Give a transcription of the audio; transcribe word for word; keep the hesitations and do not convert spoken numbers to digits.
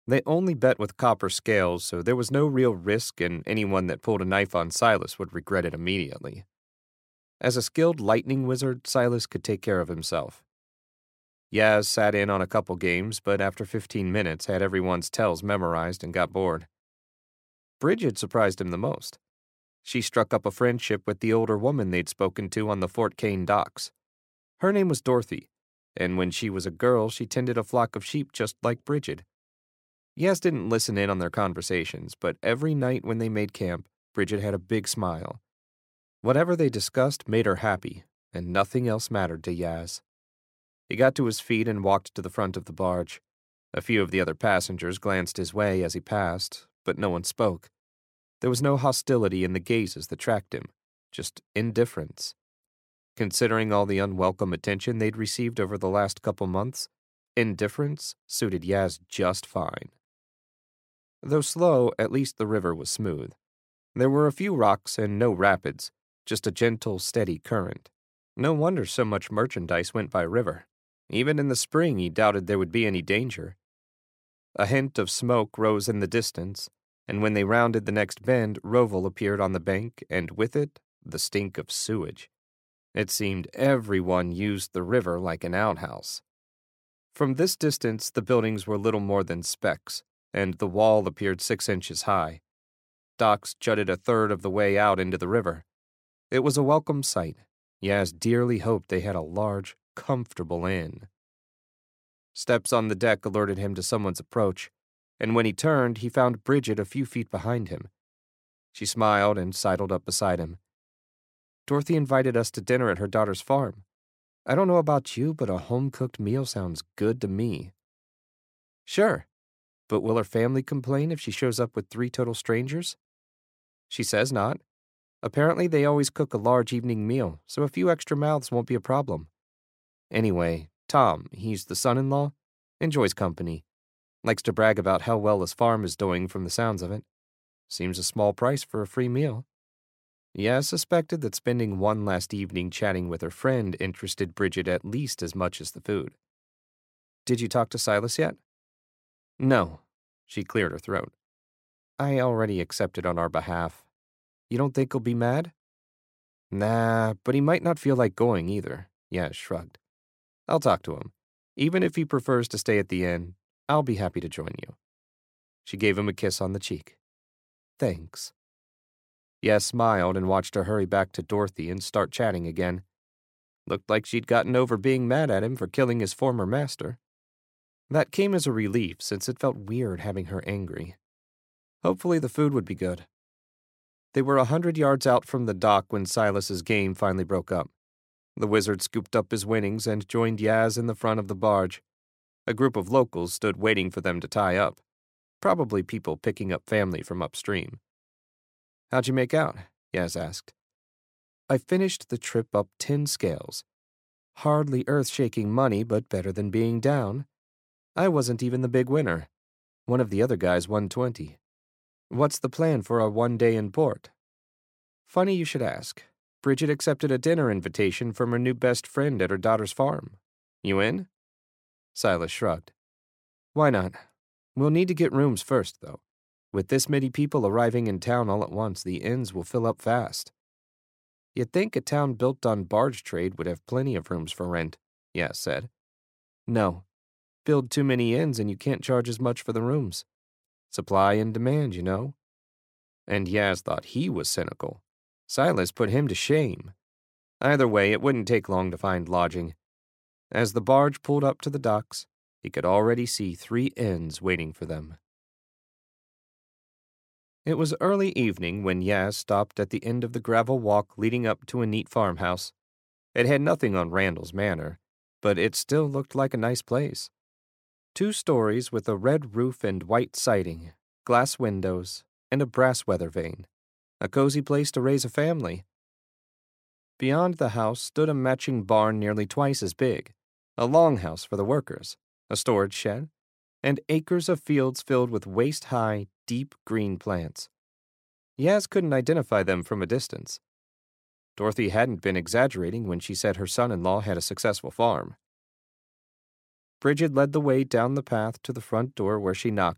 They only bet with copper scales, so there was no real risk, and anyone that pulled a knife on Silas would regret it immediately. As a skilled lightning wizard, Silas could take care of himself. Yaz sat in on a couple games, but after fifteen minutes had everyone's tells memorized and got bored. Bridget surprised him the most. She struck up a friendship with the older woman they'd spoken to on the Fort Kane docks. Her name was Dorothy, and when she was a girl, she tended a flock of sheep just like Bridget. Yaz didn't listen in on their conversations, but every night when they made camp, Bridget had a big smile. Whatever they discussed made her happy, and nothing else mattered to Yaz. He got to his feet and walked to the front of the barge. A few of the other passengers glanced his way as he passed, but no one spoke. There was no hostility in the gazes that tracked him, just indifference. Considering all the unwelcome attention they'd received over the last couple months, indifference suited Yaz just fine. Though slow, at least the river was smooth. There were a few rocks and no rapids, just a gentle, steady current. No wonder so much merchandise went by river. Even in the spring, he doubted there would be any danger. A hint of smoke rose in the distance, and when they rounded the next bend, Roval appeared on the bank, and with it, the stink of sewage. It seemed everyone used the river like an outhouse. From this distance, the buildings were little more than specks, and the wall appeared six inches high. Docks jutted a third of the way out into the river. It was a welcome sight. Yaz dearly hoped they had a large, comfortable inn. Steps on the deck alerted him to someone's approach, and when he turned, he found Bridget a few feet behind him. She smiled and sidled up beside him. Dorothy invited us to dinner at her daughter's farm. I don't know about you, but a home-cooked meal sounds good to me. Sure, but will her family complain if she shows up with three total strangers? She says not. Apparently they always cook a large evening meal, so a few extra mouths won't be a problem. Anyway, Tom, he's the son-in-law, enjoys company. Likes to brag about how well his farm is doing from the sounds of it. Seems a small price for a free meal. Yaz suspected that spending one last evening chatting with her friend interested Bridget at least as much as the food. Did you talk to Silas yet? No. She cleared her throat. I already accepted on our behalf. You don't think he'll be mad? Nah, but he might not feel like going either. Yaz shrugged. I'll talk to him. Even if he prefers to stay at the inn, I'll be happy to join you. She gave him a kiss on the cheek. Thanks. Yaz smiled and watched her hurry back to Dorothy and start chatting again. Looked like she'd gotten over being mad at him for killing his former master. That came as a relief, since it felt weird having her angry. Hopefully the food would be good. They were a hundred yards out from the dock when Silas's game finally broke up. The wizard scooped up his winnings and joined Yaz in the front of the barge. A group of locals stood waiting for them to tie up. Probably people picking up family from upstream. How'd you make out? Yaz asked. I finished the trip up ten scales. Hardly earth-shaking money, but better than being down. I wasn't even the big winner. One of the other guys won twenty. What's the plan for our one day in port? Funny you should ask. Bridget accepted a dinner invitation from her new best friend at her daughter's farm. You in? Silas shrugged. Why not? We'll need to get rooms first, though. With this many people arriving in town all at once, the inns will fill up fast. You'd think a town built on barge trade would have plenty of rooms for rent, Yaz said. No. Build too many inns and you can't charge as much for the rooms. Supply and demand, you know. And Yaz thought he was cynical. Silas put him to shame. Either way, it wouldn't take long to find lodging. As the barge pulled up to the docks, he could already see three inns waiting for them. It was early evening when Yaz stopped at the end of the gravel walk leading up to a neat farmhouse. It had nothing on Randall's manor, but it still looked like a nice place. Two stories with a red roof and white siding, glass windows, and a brass weather vane. A cozy place to raise a family. Beyond the house stood a matching barn nearly twice as big, a longhouse for the workers, a storage shed, and acres of fields filled with waist-high, deep green plants. Yaz couldn't identify them from a distance. Dorothy hadn't been exaggerating when she said her son-in-law had a successful farm. Bridget led the way down the path to the front door where she knocked.